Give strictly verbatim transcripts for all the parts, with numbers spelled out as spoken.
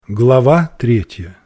Глава третья.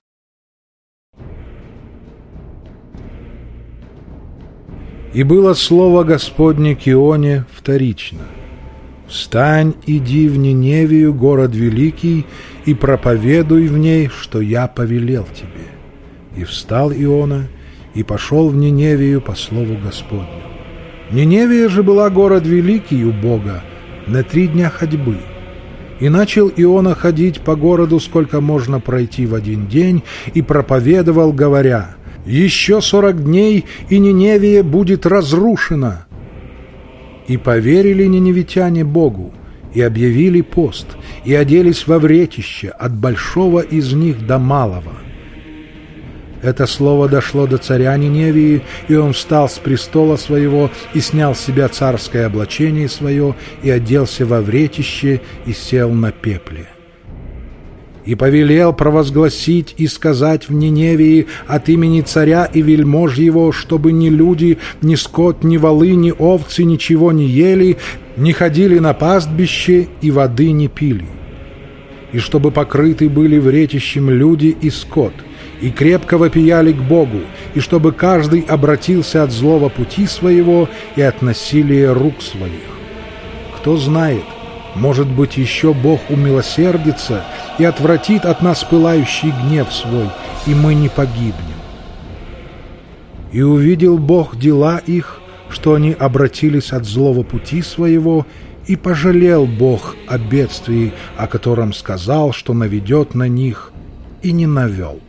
И было слово Господне к Ионе вторично: «Встань, иди в Ниневию, город великий, и проповедуй в ней, что я повелел тебе». И встал Иона, и пошел в Ниневию по слову Господню. Ниневия же была город великий у Бога на три дня ходьбы. И начал Иона ходить по городу, сколько можно пройти в один день, и проповедовал, говоря: «Еще сорок дней, и Ниневия будет разрушена». И поверили ниневитяне Богу, и объявили пост, и оделись во вретище от большого из них до малого. Это слово дошло до царя Ниневии, и он встал с престола своего, и снял с себя царское облачение свое, и оделся во вретище, и сел на пепле. И повелел провозгласить и сказать в Ниневии от имени царя и вельмож его, чтобы ни люди, ни скот, ни волы, ни овцы ничего не ели, не ходили на пастбище и воды не пили. И чтобы покрыты были вретищем люди и скот, и крепко вопияли к Богу, и чтобы каждый обратился от злого пути своего и от насилия рук своих. Кто знает, может быть, еще Бог умилосердится и отвратит от нас пылающий гнев свой, и мы не погибнем. И увидел Бог дела их, что они обратились от злого пути своего, и пожалел Бог о бедствии, о котором сказал, что наведет на них, и не навел.